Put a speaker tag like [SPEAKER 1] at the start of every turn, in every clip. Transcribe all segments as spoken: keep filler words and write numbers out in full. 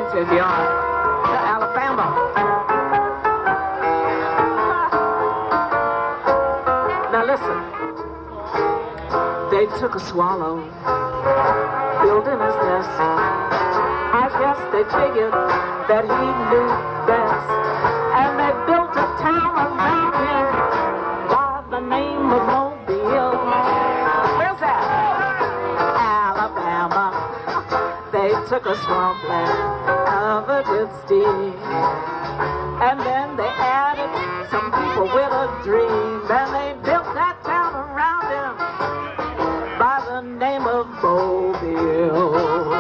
[SPEAKER 1] if you are. To Alabama. Now listen. They took a swallow, building his nest. I guess they figured that he knew best. And they built a town around him by the name of Mobile. Where's that? Alabama. They took a swampland, covered with steam. And then they added some people with a dream. And they built that town around him by the name of Mobile.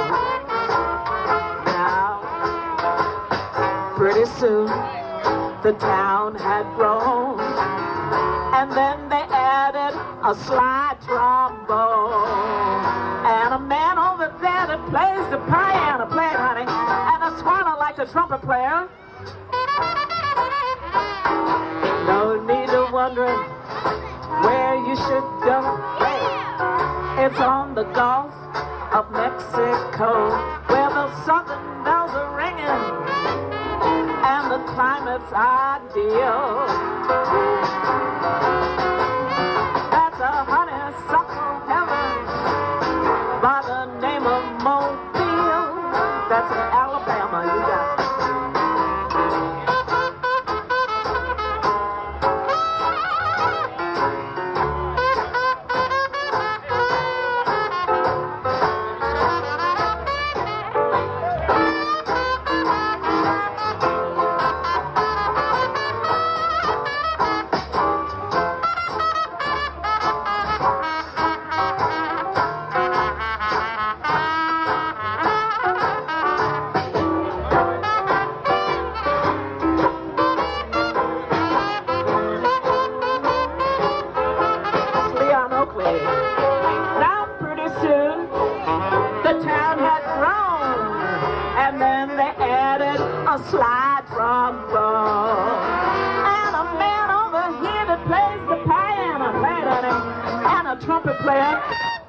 [SPEAKER 1] Now, pretty soon, the town had grown. And then they added a slide trombone. And a man over there that plays the piano, play it, honey. And a swallow like the trumpet player. No need of wondering where you should go. Hey, it's on the Gulf of Mexico, where the southern bells are ringing and the climate's ideal. That's a honeysuckle heaven by the name of Mobile. That's in Alabama, you got it. Now pretty soon the town had grown, and then they added a slide trombone. And a man over here that plays the piano, played on it, and a trumpet player.